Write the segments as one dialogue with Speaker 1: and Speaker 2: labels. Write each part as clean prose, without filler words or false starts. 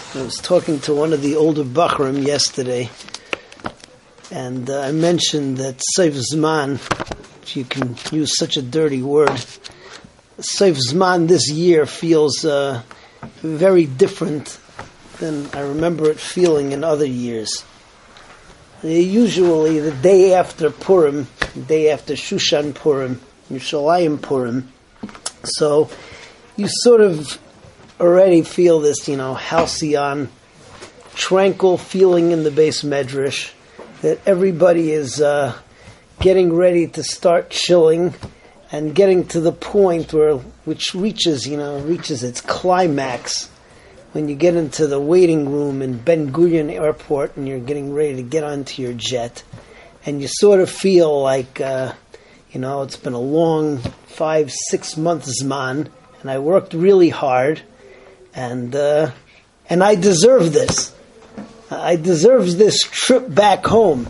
Speaker 1: I was talking to one of the older Bachrim yesterday, and I mentioned that Seif Zman, if you can use such a dirty word, Seif Zman this year feels very different than I remember it feeling in other years. Usually the day after Purim, the day after Shushan Purim, Yerushalayim Purim, so you sort of already feel this, halcyon, tranquil feeling in the Beis Medrash, that everybody is getting ready to start chilling and getting to the point which reaches its climax when you get into the waiting room in Ben Gurion Airport and you're getting ready to get onto your jet, and you sort of feel like it's been a long 5-6 months Zman, and I worked really hard. And I deserve this. I deserve this trip back home.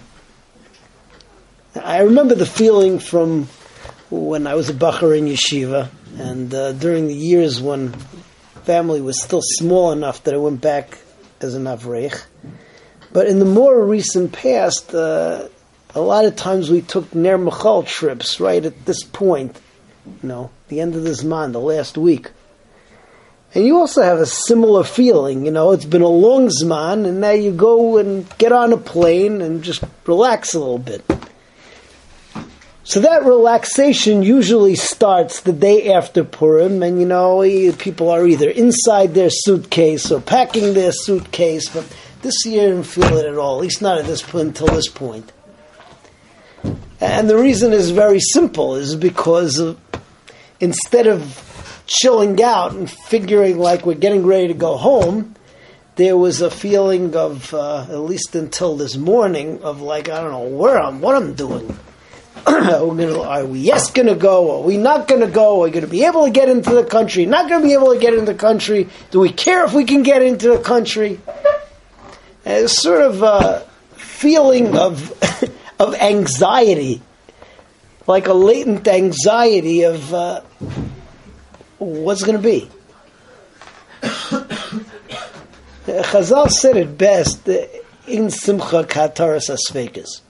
Speaker 1: I remember the feeling from when I was a bacher in yeshiva, and during the years when family was still small enough that I went back as an avreich. But in the more recent past, a lot of times we took Ner Michal trips right at this point, the end of the Zman, the last week. And you also have a similar feeling, it's been a long Zman, and now you go and get on a plane and just relax a little bit. So that relaxation usually starts the day after Purim, and people are either inside their suitcase or packing their suitcase, but this year I didn't feel it at all, at least not at this point, until this point. And the reason is very simple, is because instead of chilling out and figuring like we're getting ready to go home, there was a feeling of, at least until this morning, of like, I don't know what I'm doing. Are we going to go? Are we not going to go? Are we going to be able to get into the country? Not going to be able to get into the country? Do we care if we can get into the country? And it's sort of a feeling of of anxiety, like a latent anxiety of what's going to be. Chazal said it best, in simcha kataras asfekas.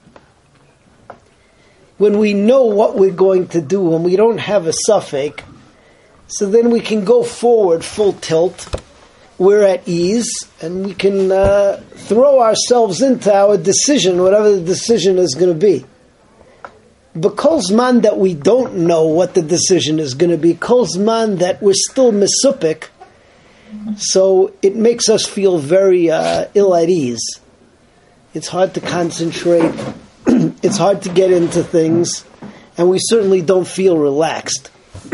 Speaker 1: When we know what we're going to do and we don't have a suffix, so then we can go forward full tilt, we're at ease, and we can throw ourselves into our decision, whatever the decision is going to be. But kol zman that we don't know what the decision is going to be, kol zman that we're still misupik, so it makes us feel very ill at ease. It's hard to concentrate, it's hard to get into things, and we certainly don't feel relaxed.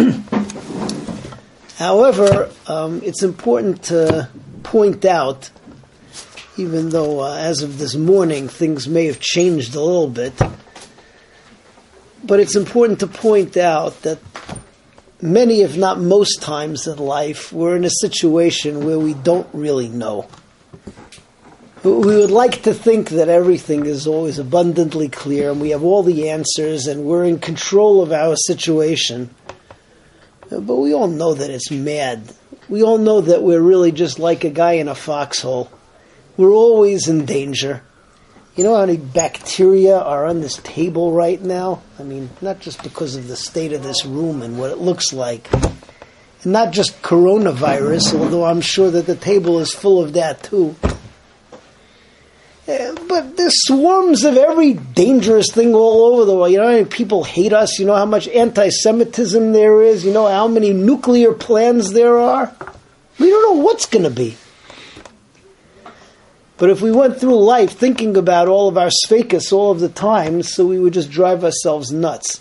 Speaker 1: However, it's important to point out, even though as of this morning things may have changed a little bit, but it's important to point out that many, if not most times in life, we're in a situation where we don't really know. We would like to think that everything is always abundantly clear and we have all the answers and we're in control of our situation. But we all know that it's mad. We all know that we're really just like a guy in a foxhole. We're always in danger. You know how many bacteria are on this table right now? I mean, not just because of the state of this room and what it looks like. And not just coronavirus, although I'm sure that the table is full of that too. But there's swarms of every dangerous thing all over the world. You know how many people hate us? You know how much anti-Semitism there is? You know how many nuclear plans there are? We don't know what's going to be. But if we went through life thinking about all of our sfeikas all of the time, so we would just drive ourselves nuts.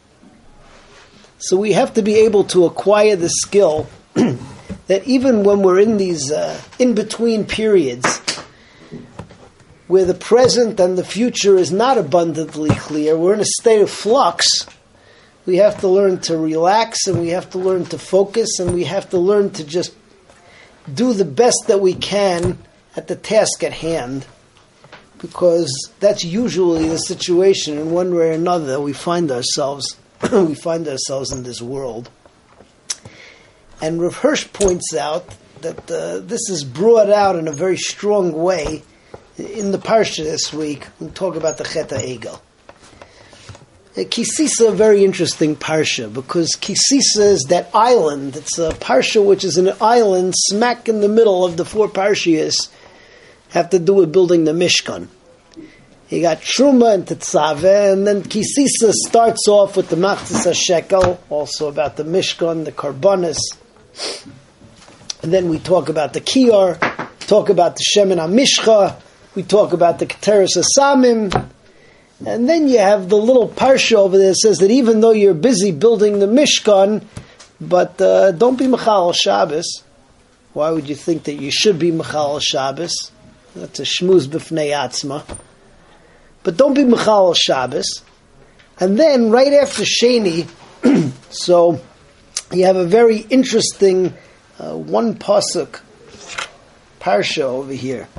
Speaker 1: So we have to be able to acquire the skill that even when we're in these in-between periods, where the present and the future is not abundantly clear, we're in a state of flux, we have to learn to relax, and we have to learn to focus, and we have to learn to just do the best that we can at the task at hand, because that's usually the situation in one way or another that we find ourselves in this world. And Rav Hirsch points out that this is brought out in a very strong way in the parsha this week. We talk about the Chet HaEgel. Kisisa, a very interesting parsha, because Kisisa is that island. It's a parsha which is an island smack in the middle of the four parshiyas have to do with building the Mishkan. You got Truma and Tetzaveh, and then Kisisa starts off with the Machzis HaShekel, also about the Mishkan, the Karbonis. And then we talk about the Kiyar, talk about the Shemen HaMishcha, we talk about the Keteris HaSamim, and then you have the little parsha over there that says that even though you're busy building the Mishkan, but don't be Mechal Shabbos. Why would you think that you should be Mechal Shabbos? That's a shmuz b'fnei atzma. But don't be Mechal Shabbos. And then right after Sheni, so you have a very interesting one pasuk parsha over here.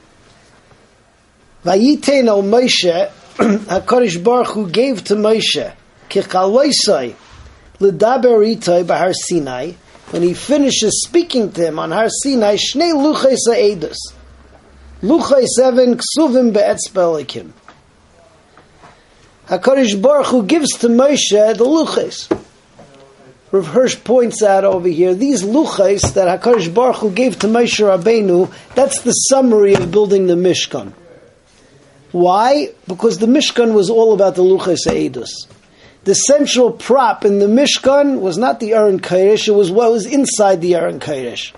Speaker 1: Vayitein al Moshe, HaKadosh Baruch Hu gave to Moshe Kechaloisai L'daber Itai B'Har Sinai. When he finishes speaking to him on Har Sinai, Shnei Luchos HaEdus, Luchos 7 Ksuvim Be'etzbeh Elokim. HaKadosh Baruch Hu gives to Moshe the Luchos. Rav Hirsch points out over here, these Luchos that HaKadosh Baruch Hu gave to Moshe Rabbeinu, that's the summary of building the Mishkan. Why? Because the Mishkan was all about the Luchos HaEdus. The central prop in the Mishkan was not the Aron Kodesh, it was what was inside the Aron Kodesh.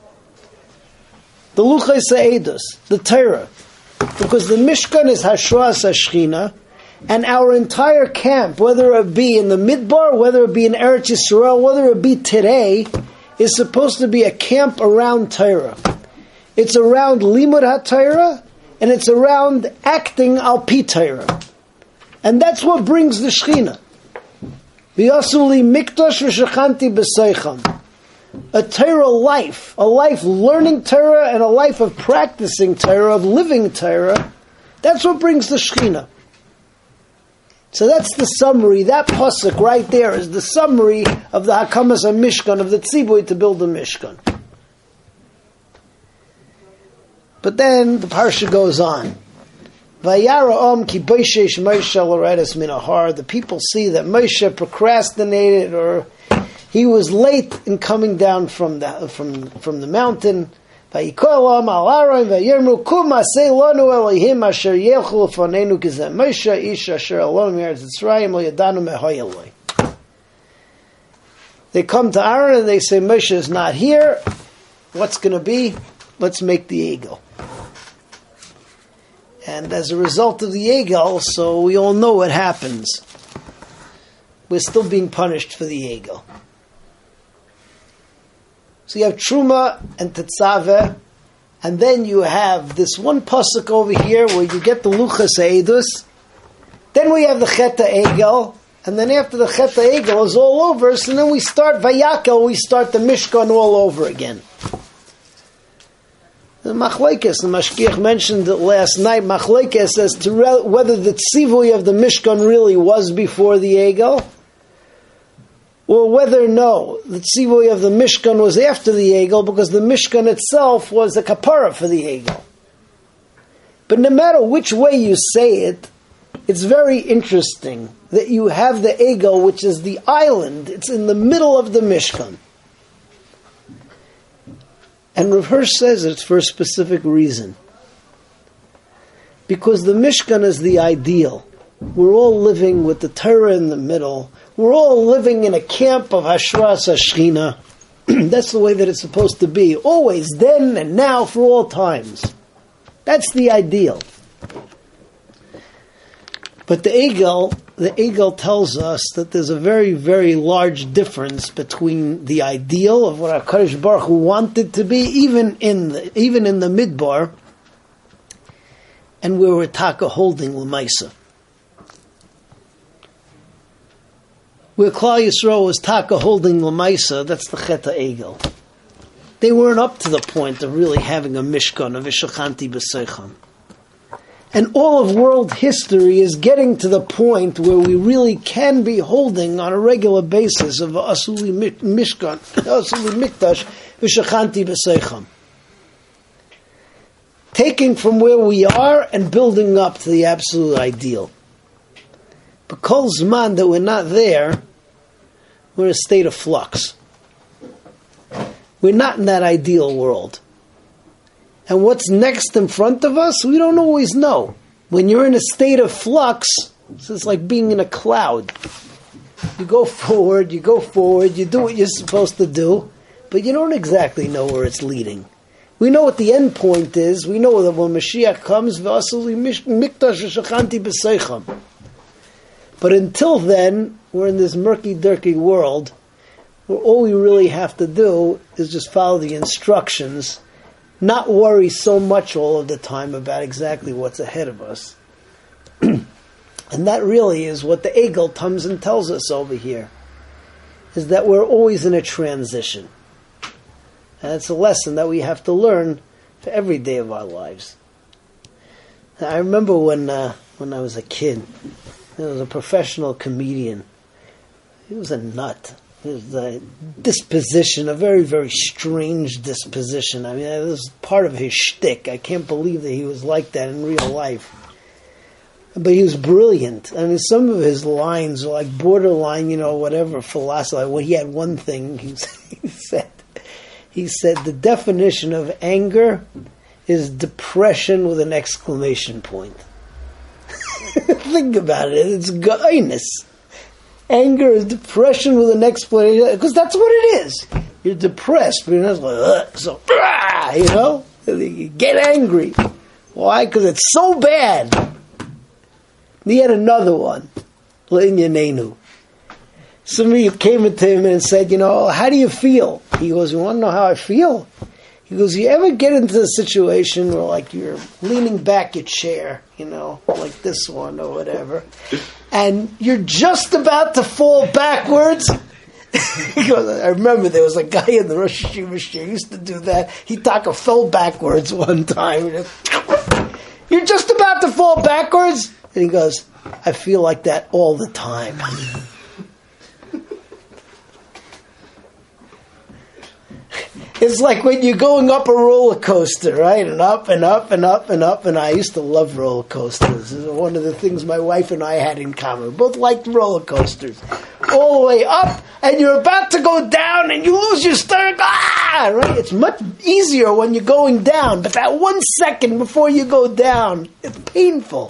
Speaker 1: The Luchos HaEdus, the Torah. Because the Mishkan is Hashras HaShechina, and our entire camp, whether it be in the Midbar, whether it be in Eretz Yisrael, whether it be today, is supposed to be a camp around Torah. It's around Limud HaTorah, and it's around acting al pi Torah. And that's what brings the Shechina. V'yasuli mikdash v'shechanti b'seicham. A Torah life, a life learning Torah and a life of practicing Torah, of living Torah, that's what brings the Shechina. So that's the summary, that pasuk right there is the summary of the Hakamas HaMishkan, of the Tzibui to build the Mishkan. But then the parsha goes on. Vayara ki boishesh Moshe l'redes min ahar. The people see that Moshe procrastinated, or he was late in coming down from the mountain. Vayikol am al Aaron vayirmu kum aseh lanu Elohim asher yelchu lefanenu kizeh Moshe ish asher alon me'eretz Mitzrayim lo yadanu mehoyeloi. They come to Aaron and they say, Moshe is not here. What's going to be? Let's make the eagle. And as a result of the Egel, so we all know what happens. We're still being punished for the Egel. So you have Truma and Tetzaveh, and then you have this one pasuk over here where you get the Luchos HaEdus. Then we have the Chet HaEgel, and then after the Chet HaEgel is all over, so then we start Vayakel, we start the Mishkan all over again. The Machlekes, the Mashgiach mentioned it last night, Machlekes as to whether the tzivui of the Mishkan really was before the Egel, or whether no, the tzivui of the Mishkan was after the Egel, because the Mishkan itself was the kapara for the Egel. But no matter which way you say it, it's very interesting that you have the Egel, which is the island, it's in the middle of the Mishkan. And Rav Hirsch says it's for a specific reason. Because the Mishkan is the ideal. We're all living with the Torah in the middle. We're all living in a camp of Hashras HaShechina. That's the way that it's supposed to be. Always, then and now, for all times. That's the ideal. But the Egel tells us that there's a very, very large difference between the ideal of what HaKadosh Baruch Hu wanted to be, even in the Midbar, and where we're taka holding L'maisa. Where Klal Yisrael was taka holding L'maisa, that's the Chet HaEgel. They weren't up to the point of really having a Mishkan, of V'shechanti b'seicham. And all of world history is getting to the point where we really can be holding on a regular basis of Asuli Mishkan, Asuli Mikdash, v'shachanti b'seicham. Taking from where we are and building up to the absolute ideal. But kol zman that we're not there, we're in a state of flux. We're not in that ideal world. And what's next in front of us, we don't always know. When you're in a state of flux, it's like being in a cloud. You go forward, you do what you're supposed to do, but you don't exactly know where it's leading. We know what the end point is. We know that when Mashiach comes, but until then, we're in this murky-durky world where all we really have to do is just follow the instructions, not worry so much all of the time about exactly what's ahead of us. And that really is what the Egel comes and tells us over here, is that we're always in a transition. And it's a lesson that we have to learn for every day of our lives. I remember when I was a kid, there was a professional comedian. He was a nut. He was a disposition, a very, very strange disposition. I mean, it was part of his shtick. I can't believe that he was like that in real life. But he was brilliant. I mean, some of his lines were like borderline, whatever philosophy. Well, he had one thing he said. He said the definition of anger is depression with an exclamation point. Think about it. It's kindness. Anger is depression with an exclamation, because that's what it is. You're depressed, but you're not like, so, you get angry. Why? Because it's so bad. He had another one, L'inyanenu. Somebody came to him and said, how do you feel? He goes, you want to know how I feel? He goes, you ever get into a situation where like you're leaning back your chair, like this one or whatever, and you're just about to fall backwards? He goes, I remember there was a guy in the Rosh Hashanah used to do that. He fell backwards one time. You're just about to fall backwards? And he goes, I feel like that all the time. It's like when you're going up a roller coaster, right? And up and up and up and up. And I used to love roller coasters. This is one of the things my wife and I had in common. We both liked roller coasters. All the way up, and you're about to go down, and you lose your stomach. Right? It's much easier when you're going down. But that 1 second before you go down, it's painful.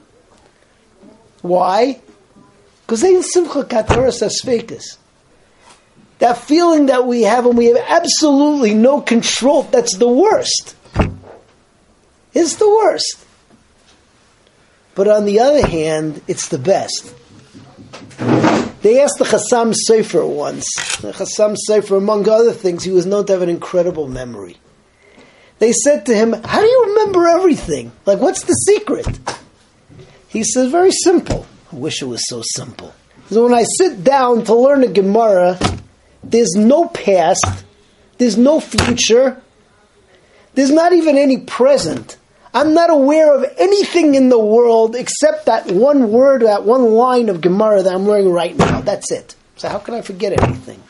Speaker 1: Why? Because they in Simcha Kataras Asfekas. That feeling that we have when we have absolutely no control, that's the worst. It's the worst. But on the other hand, it's the best. They asked the Chassam Sofer once. The Chassam Sofer, among other things, he was known to have an incredible memory. They said to him, how do you remember everything? Like, what's the secret? He says, very simple. I wish it was so simple. So when I sit down to learn a Gemara, there's no past, there's no future, there's not even any present. I'm not aware of anything in the world except that one word, that one line of Gemara that I'm learning right now. That's it. So how can I forget anything?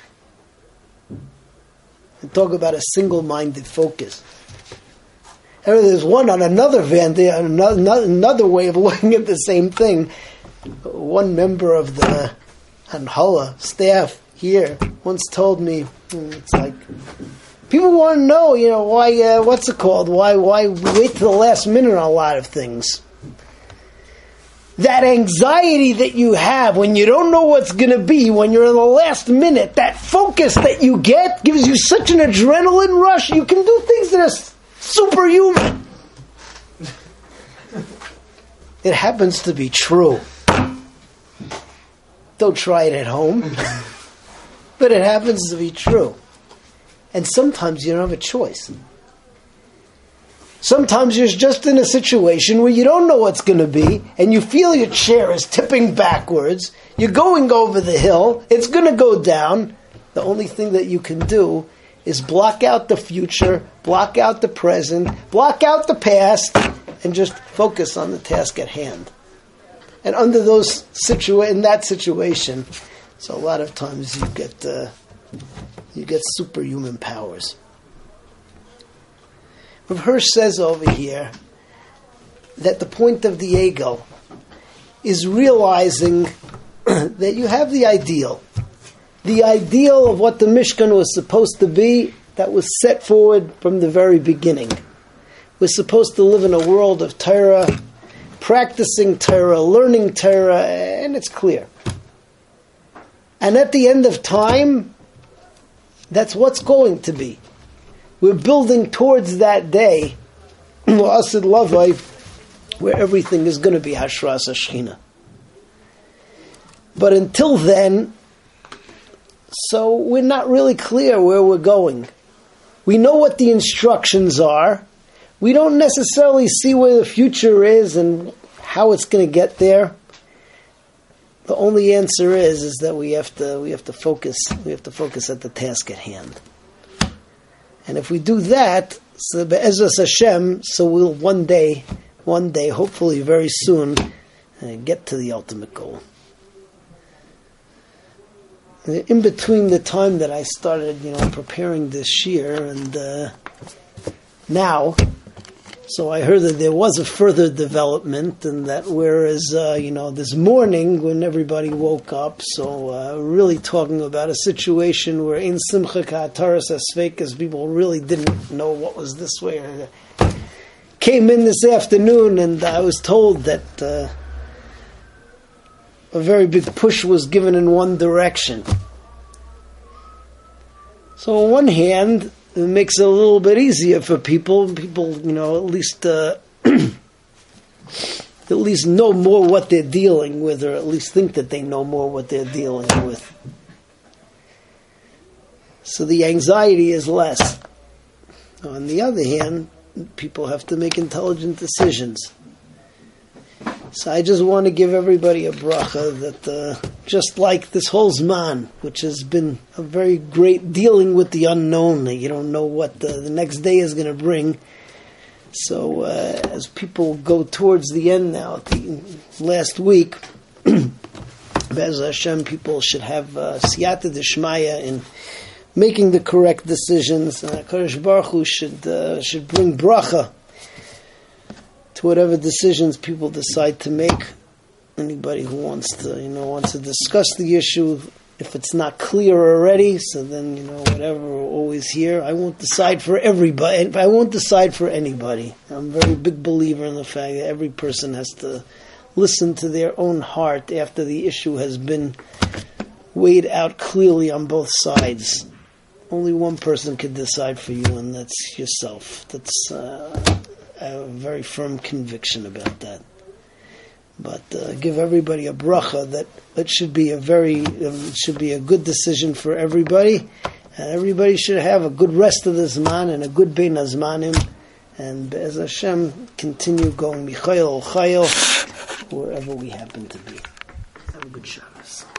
Speaker 1: And talk about a single-minded focus. And there's one on another another way of looking at the same thing. One member of the Hanhala staff here once told me, it's like, people want to know, why, what's it called? Why wait till the last minute on a lot of things? That anxiety that you have when you don't know what's going to be, when you're in the last minute, that focus that you get gives you such an adrenaline rush, you can do things that are superhuman. It happens to be true. Don't try it at home. But it happens to be true. And sometimes you don't have a choice. Sometimes you're just in a situation where you don't know what's going to be, and you feel your chair is tipping backwards, you're going over the hill, it's going to go down. The only thing that you can do is block out the future, block out the present, block out the past, and just focus on the task at hand. And under in that situation, so a lot of times you get you get superhuman powers. Rav Hirsch says over here that the point of the ego is realizing that you have the ideal of what the Mishkan was supposed to be, that was set forward from the very beginning. We're supposed to live in a world of Torah, practicing Torah, learning Torah, and it's clear. And at the end of time, that's what's going to be. We're building towards that day, La'asid Lavai, where everything is going to be Hashras HaShechina. But until then, so we're not really clear where we're going. We know what the instructions are. We don't necessarily see where the future is and how it's going to get there. The only answer is that we have to focus. We have to focus at the task at hand. And if we do that, so be'ezras Hashem, so we'll one day, hopefully very soon, get to the ultimate goal. In between the time that I started, preparing this year and now, so I heard that there was a further development, and that whereas, this morning when everybody woke up, so really talking about a situation where in Simcha Ka'ataras Asveikas, people really didn't know what was this way. Came in this afternoon, and I was told that a very big push was given in one direction. So on one hand, it makes it a little bit easier for people. People, at least know more what they're dealing with, or at least think that they know more what they're dealing with. So the anxiety is less. On the other hand, people have to make intelligent decisions. So I just want to give everybody a bracha that just like this whole Zman, which has been a very great dealing with the unknown, you don't know what the next day is going to bring. So as people go towards the end now, the last week, Be'ez Hashem, people should have siyata d'shmaya in making the correct decisions. HaKadosh Baruch Hu should bring bracha to whatever decisions people decide to make. Anybody who wants to discuss the issue, if it's not clear already, so then whatever, we're always here. I won't decide for everybody. I won't decide for anybody. I'm a very big believer in the fact that every person has to listen to their own heart after the issue has been weighed out clearly on both sides. Only one person can decide for you, and that's yourself. That's I have a very firm conviction about that. But give everybody a bracha that it should be a good decision for everybody, and everybody should have a good rest of the Zman and a good Bein HaZmanim, and Be'ez Hashem continue going Michayil Chayil wherever we happen to be. Have a good Shabbos.